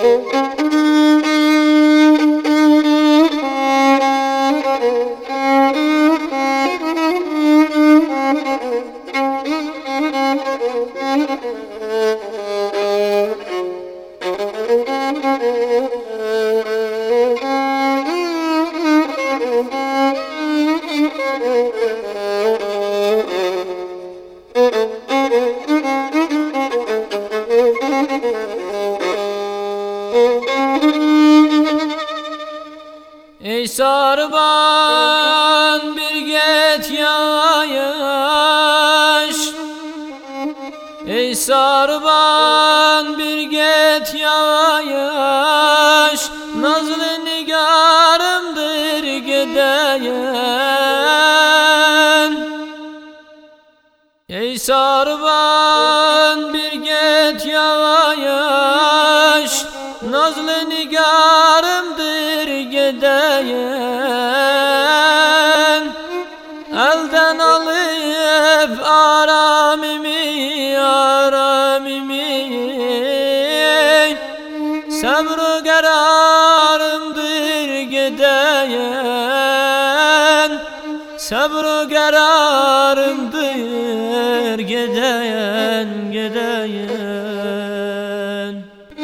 Ey sarban bir get yaş, ey sarban bir get yaş, nazlı nigarımdır gideyen. Ey sarban bir get yaş, nazlı nigarımdır gideyen. Elden alıp aramimi, aramimi, sabr-ı kararımdır gideyen. Sabr-ı kararımdır gideyen, gideyen.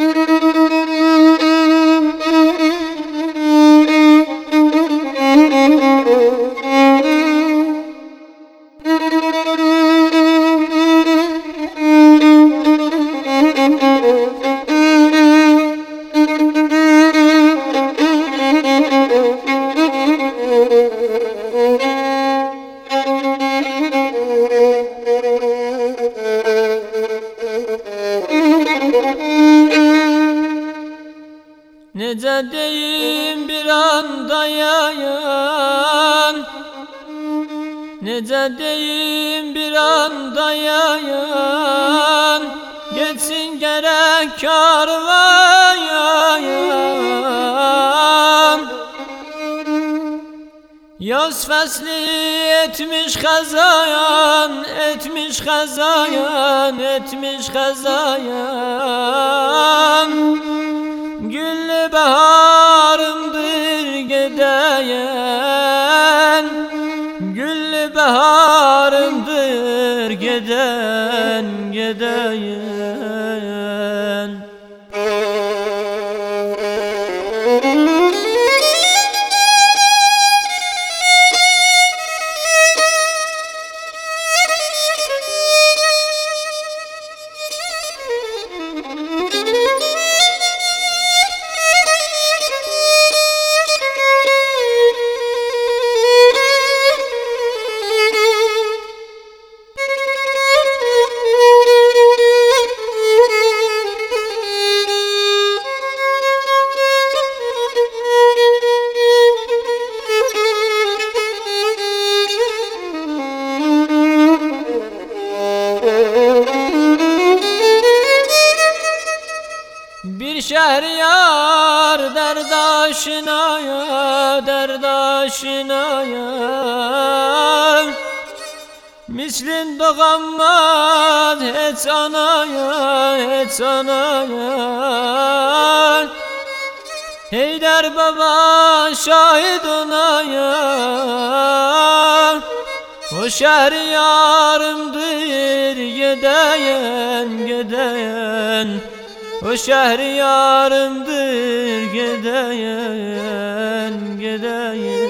Nece deyim bir anda yayan, nece deyim bir anda yayan, geçsin gerek karvan yayan. Yaz fasli etmiş hazayan, etmiş hazayan, etmiş hazayan. Güllü baharımdır gideyen, güllü baharımdır giden, gideyen. Bir şehriyar derdaşinaya, derdaşinaya, mislin doğanmaz hiç anaya, hiç anaya. Heydar baba şahit onaya, o şehriyarımdır gideyen, gideyen. O şehriyarımdır gideyen, gideyen.